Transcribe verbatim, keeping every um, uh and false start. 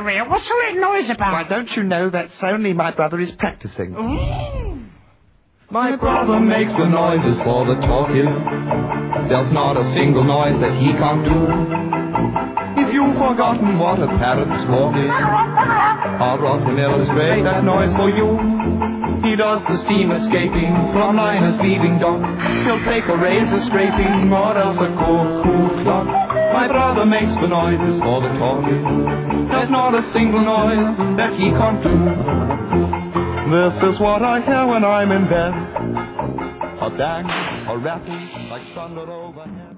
real. What's all that noise about? Why, don't you know that's only my brother is practicing? Mm. My brother makes the noises for the talk is. There's not a single noise that he can't do. If you've forgotten what a parrot's walk is, I'll brought him illustrate that noise for you. He does the steam escaping from liners leaving dock. He'll take a razor scraping or else a cuckoo clock. My brother makes the noises for the talkies. There's not a single noise that he can't do. This is what I hear when I'm in bed. A bang, a rattle, like thunder overhead.